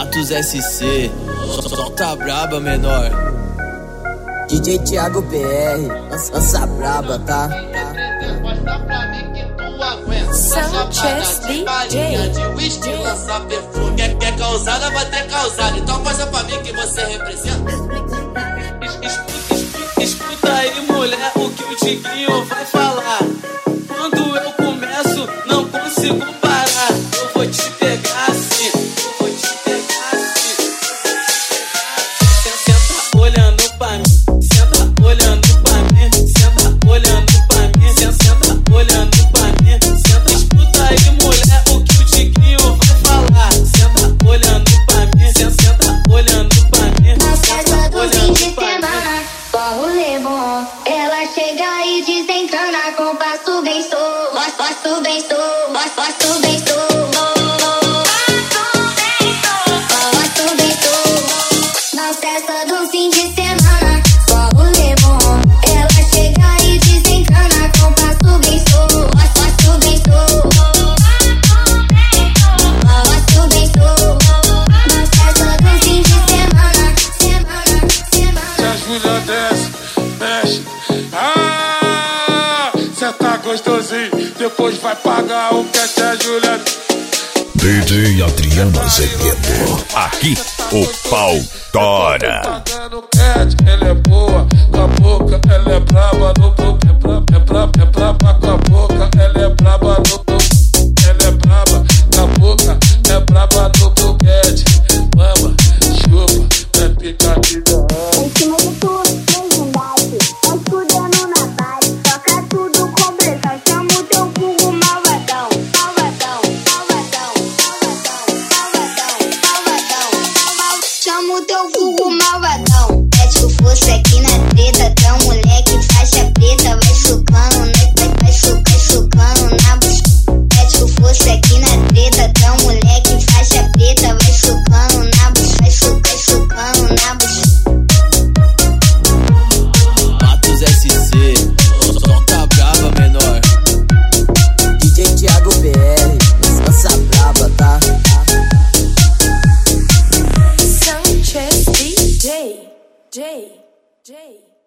Matos SC, solta braba, menor. DJ Thiago PR, lança braba, tá? Mostra pra mim que tu aguenta. Sanchez DJ. De whisky, lança perfume. Quer causada, vai ter causada. Então mostra pra mim que você representa. Escuta aí, mulher, o que o Tigrinho vai falar. Quando eu começo, não consigo parar. Eu vou te pegar assim, eu vou te pegar assim. Senta olhando pra mim, senta olhando pra mim, senta olhando pra mim, senta olhando pra mim. Senta, escuta aí, mulher, o que o Tigrinho vai falar. Senta olhando pra mim, senta olhando pra mim. Na festa do fim de semana, só rolê bom. Ela chega e desencana com passo bem sou, passo bem sou, passo bem sou. Passo bem sou. Na festa do fim de semana, só rolê bom. Ela chega e desencana com passo bem sou, passo bem sou. Passo bem sou. Na festa do fim de semana, semana. Se as mulheres desce, mexe. Cê tá gostosinho, depois vai pagar o que é Juliana. DJ Adriano Azevedo, aqui o pau tora. Tá dando cat, ela é boa, com a boca, ela é braba no boca, é braba com a boca, ela é braba no boca, ela é braba com a boca, é braba no boquete. Mama, chupa, é picadinha. Em cima de tudo, legendade. Nós fudendo na base. Toca tudo com pressão. Chama o teu vulgo malvadão. Malvadão, malvadão, malvadão, malvadão, malvadão. Chama o teu vulgo malvadão. Mete o fosso aqui na treta. Teu moleque faixa preta. Vai chucando, né? Vai chucando na bucha. Mete o fosso aqui na treta. Teu moleque faixa preta. Vai chucando na bucha. Vai chucando na bucha. Matos SC, solta braba, menor. DJ Thiago PR, lança braba, tá? Sanchez DJ.